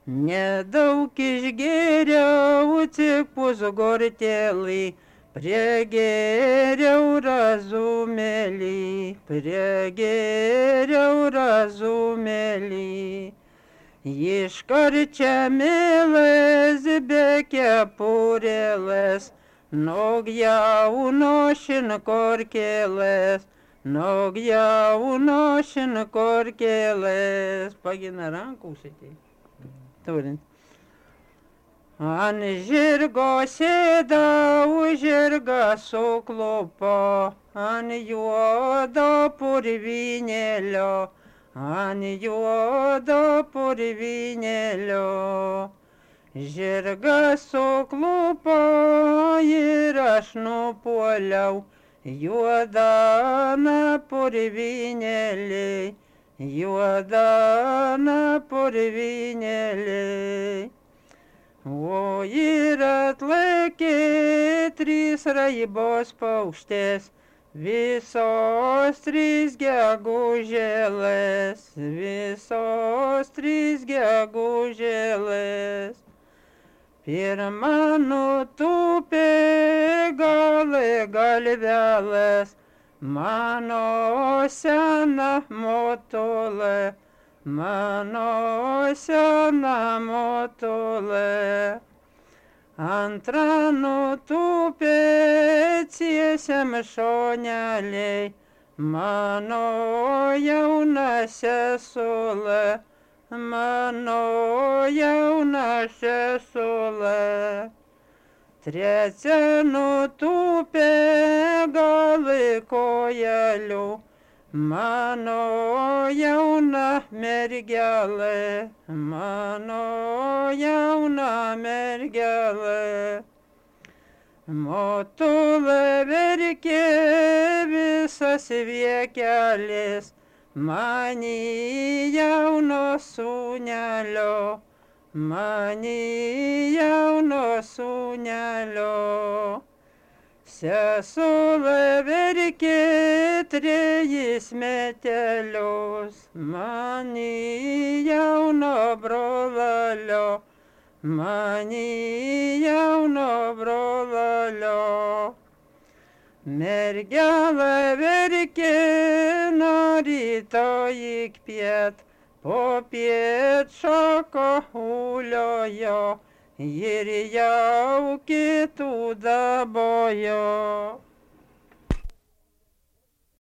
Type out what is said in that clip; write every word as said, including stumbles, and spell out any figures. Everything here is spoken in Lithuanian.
Nedaug išgėriau, tik pusgortelį, prie geriau razumėlį, prie geriau razumėlį. Iškart čia mielės be kepurėlės, nog jauno šinkorkėlės, nog jauno šinkorkėlės. Pagina rankų šitai. Turint. Ant žirgo sėda, už žirgą suklupo, ant juodo purvinėlio, ant juodo purvinėlio. Žirgas suklupo ir aš nupuoliau, juodana purvinėlė, juodana purvinėlė. O ir atlaikė trys raibos paukštės, visos trys gegužėlės, visos trys gegužėlės. Pirma nutūpė galai galvelės, mano sena motulė, mano sena motulė. Antra nutūpė ciesiam šoneliai, mano jauna sesulė, mano jauna sesulė. Trečia nutūpė galai kojelių, mano jauna mergelė, mano jauna mergelė. Motulė verkė visas viekelis, mani jauno sūnelio, mani jauno sūnelio. Sesulė verkė trejis metelius, mani jauno brolalio, mani jauno brolalio. Mergelė verkė nuo ryto iki piet, po piet šoko uliojo ir jau kitų dabojo.